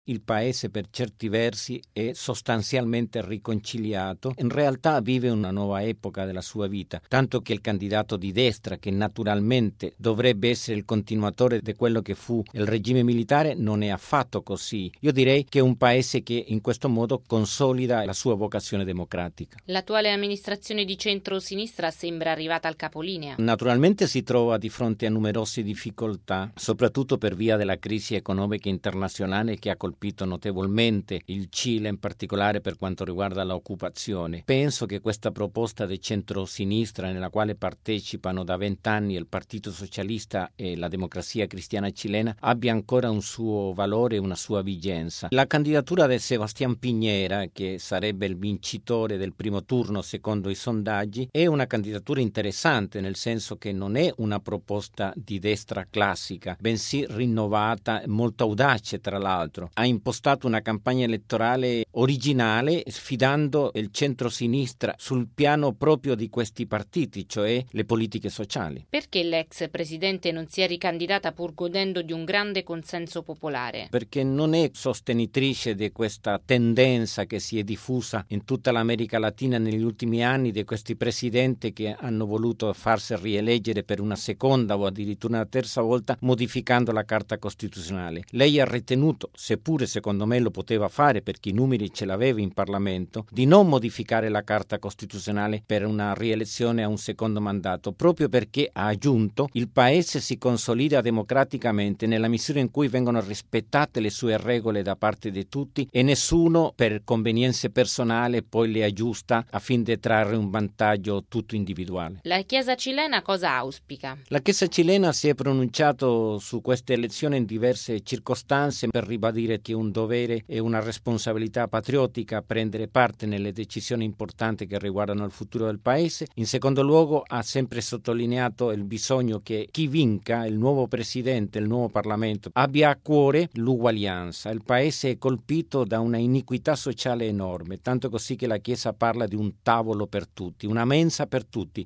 il paese per certi versi è sostanzialmente riconciliato, in realtà vive una nuova epoca della sua vita, tanto che il candidato di destra, che naturalmente dovrebbe essere il continuatore di quello che fu il regime militare, non è affatto così. Io direi che è un paese che in questo modo consolida la sua vocazione democratica. L'attuale amministrazione di centro-sinistra sembra arrivata al capolinea. Naturalmente si trova di fronte a numerose difficoltà, soprattutto per via della crisi economica internazionale che ha colpito notevolmente il Cile, in particolare per quanto riguarda l'occupazione. Penso che questa proposta di centro-sinistra, nella quale partecipano da 20 anni il Partito Socialista e la Democrazia Cristiana Cilena, abbia ancora un suo valore e una sua vigenza. La candidatura di Sebastián Piñera, che sarebbe il vincitore del primo turno secondo i sondaggi, è una candidatura interessante, nel senso che non è una proposta di destra classica, bensì rinnovata, molto audace tra l'altro. Ha impostato una campagna elettorale originale, sfidando il centro-sinistra sul piano proprio di questi partiti, cioè le politiche sociali. Perché l'ex presidente non si è ricandidata pur godendo di un grande consenso popolare? Perché non è sostenitrice di questa tendenza che si è diffusa in tutta l'America Latina negli ultimi anni, di questi presidenti che hanno voluto farsi rieleggere per una seconda o addirittura una terza volta, modificando la Carta Costituzionale. Lei ha ritenuto, seppure secondo me lo poteva fare perché i numeri ce l'aveva in Parlamento, di non modificare la Carta Costituzionale per una rielezione a un secondo mandato, proprio perché, ha aggiunto, il Paese si consolida democraticamente nella misura in cui vengono rispettate le sue regole da parte di tutti e nessuno per convenienze personali poi le aggiusta a fin di trarre un vantaggio tutto individuale. La Chiesa cilena cosa auspica? La Chiesa cilena si è pronunciato su queste elezioni in diverse circostanze per ribadire che è un dovere e una responsabilità patriottica prendere parte nelle decisioni importanti che riguardano il futuro del Paese. In secondo luogo ha sempre sottolineato il bisogno che chi vinca, il nuovo Presidente, il nuovo Parlamento, abbia a cuore l'uguaglianza. Il Paese è colpito da una iniquità sociale enorme, tanto così che la Chiesa parla di un tavolo per tutti, una mensa per tutti,